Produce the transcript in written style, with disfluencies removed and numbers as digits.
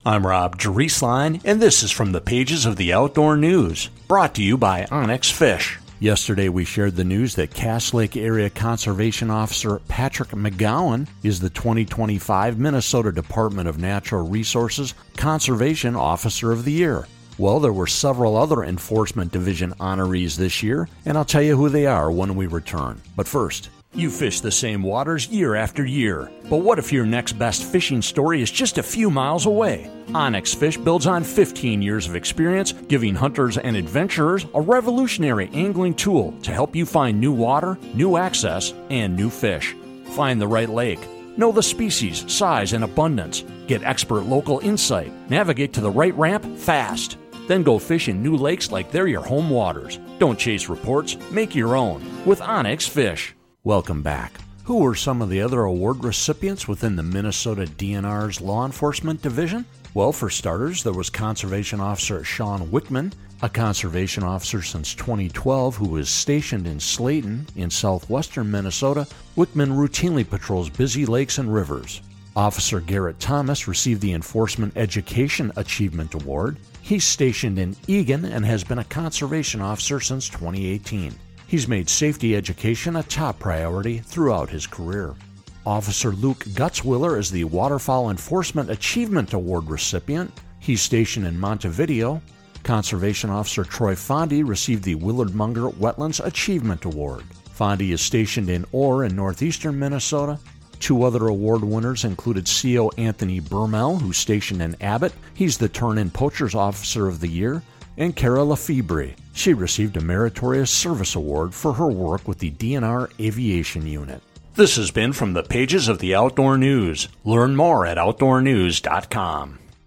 I'm Rob Drieslein, and this is from the pages of the Outdoor News, brought to you by Onyx Fish. Yesterday we shared the news that Cass Lake Area Conservation Officer Patrick McGowan is the 2025 Minnesota Department of Natural Resources Conservation Officer of the Year. Well, there were several other Enforcement Division honorees this year, and I'll tell you who they are when we return. But first, you fish the same waters year after year. But what if your next best fishing story is just a few miles away? Onyx Fish builds on 15 years of experience, giving hunters and adventurers a revolutionary angling tool to help you find new water, new access, and new fish. Find the right lake. Know the species, size, and abundance. Get expert local insight. Navigate to the right ramp fast. Then go fish in new lakes like they're your home waters. Don't chase reports. Make your own with Onyx Fish. Welcome back. Who were some of the other award recipients within the Minnesota DNR's Law Enforcement Division? Well, for starters, there was Conservation Officer Sean Wickman, a conservation officer since 2012 who was stationed in Slayton in southwestern Minnesota. Wickman routinely patrols busy lakes and rivers. Officer Garrett Thomas received the Enforcement Education Achievement Award. He's stationed in Eagan and has been a conservation officer since 2018. He's made safety education a top priority throughout his career. Officer Luke Gutzwiller is the Waterfowl Enforcement Achievement Award recipient. He's stationed in Montevideo. Conservation Officer Troy Fondy received the Willard Munger Wetlands Achievement Award. Fondy is stationed in Orr in northeastern Minnesota. Two other award winners included CO Anthony Burmell, who's stationed in Abbott. He's the Turn-In Poachers Officer of the Year. And Cara Lefebvre. She received a Meritorious Service Award for her work with the DNR Aviation Unit. This has been from the pages of the Outdoor News. Learn more at OutdoorNews.com.